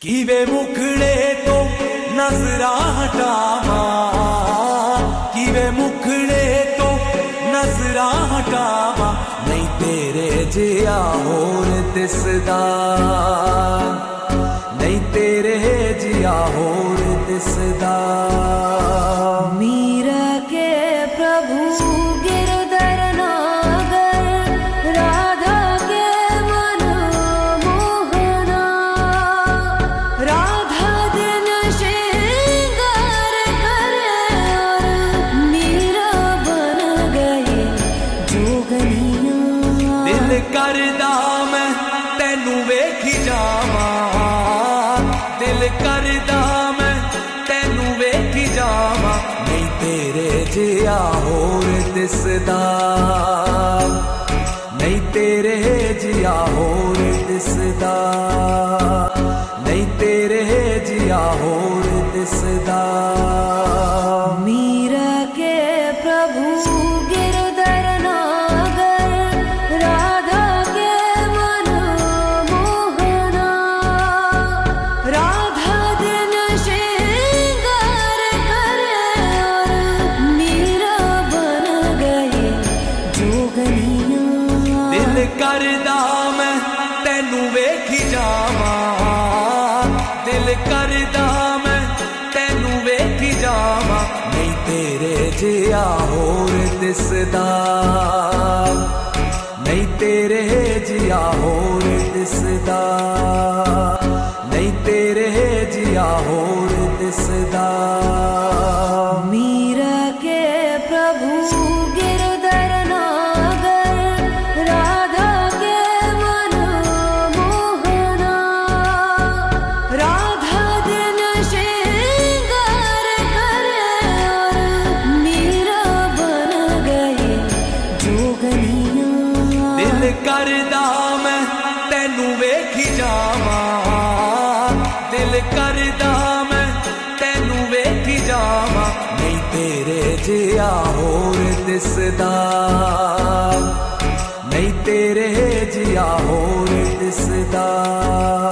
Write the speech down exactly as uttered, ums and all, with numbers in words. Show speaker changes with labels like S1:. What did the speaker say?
S1: किवे मुखड़े तो नजरा हटावा, किवे मुखड़े तो नजरा हटावा, नहीं तेरे जिया होर दिसदा, नहीं तेरे जिया होर दिसदा।
S2: मीरा के प्रभु गिरधर नागर, राधा के मन मोहना, राधा दिन श्रृंगार करे और मीरा बन गई जोगनिया।
S1: दिल करदा मैं तेनू वेखी जावा, दिल करदा मैं तेनू वेखी जावा, नहीं तेरे जिया होर दिसदा, नहीं तेरे जिया होर दिसदा, नहीं तेरे जिया होर दिसदा।
S2: मीरा के प्रभु गिरधर नागर, राधा के मन मोहना, राधा दिन श्रृंगार करे और मीरा बन गई जोगनिया।
S1: दिल करदा मैं तेनू वेखी जावा, दिल करदा मैं तेनू वेखी जावा, नहीं तेरे जिया होर दिसदा, नहीं तेरे जिया होर दिसदा, नहीं तेरे जिया होर दिसदा।
S2: मीरा के प्रभु गिरधर नागर, राधा के मन मोहना, राधा दिन श्रृंगार करे और मीरा बन गई जोगनिया।
S1: दिल करदा मैं तेनू वेखी जावा, दिल करदा मैं तेनू वेखी जावा, नहीं तेरे जिया होर दिसदा, नहीं तेरे जिया होर दिसदा।